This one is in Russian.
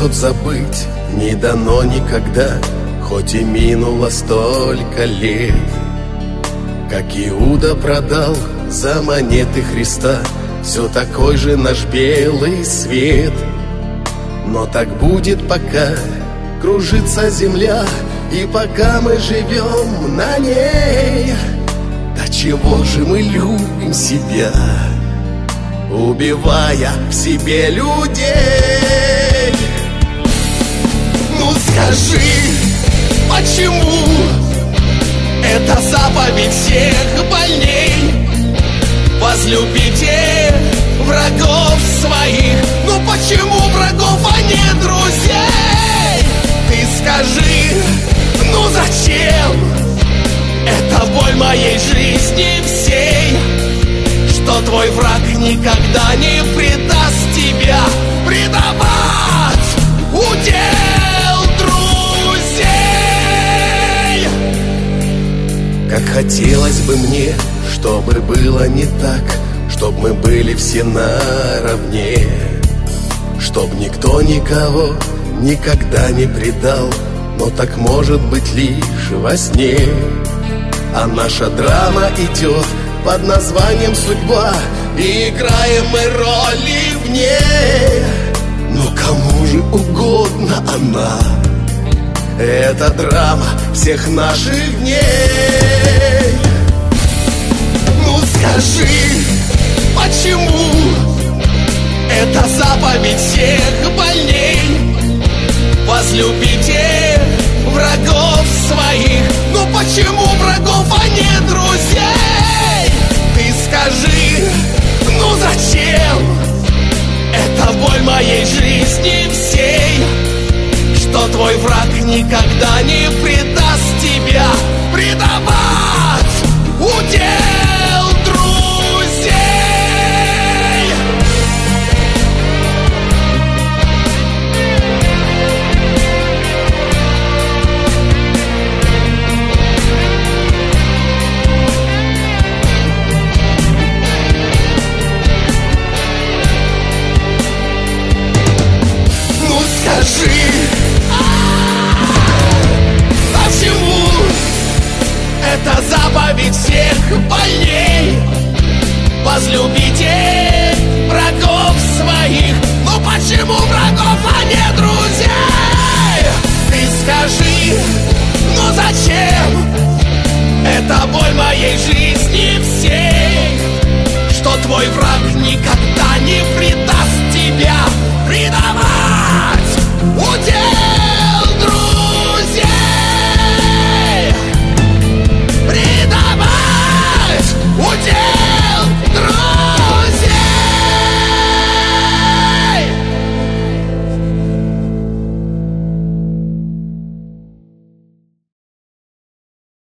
тот забыть не дано никогда, хоть и минуло столько лет. Как Иуда продал за монеты Христа все такой же наш белый свет. Но так будет, пока кружится земля, и пока мы живем на ней. Да чего же мы любим себя, убивая в себе людей? Ну скажи, почему это заповедь всех больней? Возлюбите врагов своих. Ну почему врагов, а не друзей? Ты скажи, ну зачем? Это боль моей жизни всей, что твой враг никогда не предаст тебя. Предавать удел друзей. Как хотелось бы мне, чтобы было не так, чтоб мы были все наравне, чтоб никто никого никогда не предал, но так может быть лишь во сне. А наша драма идет под названием «Судьба», и играем мы роли в ней. Но кому же угодно она, эта драма всех наших дней? Ну скажи, почему это заповедь всех больней? Возлюбите врагов своих. Ну почему врагов, а не друзей? Ты скажи, ну зачем? Это боль моей жизни всей, что твой враг никогда не предаст тебя. Предавать удел друзей. Скажи, почему это заповедь всех больней? Возлюбите врагов своих. Ну почему врагов, а не друзей?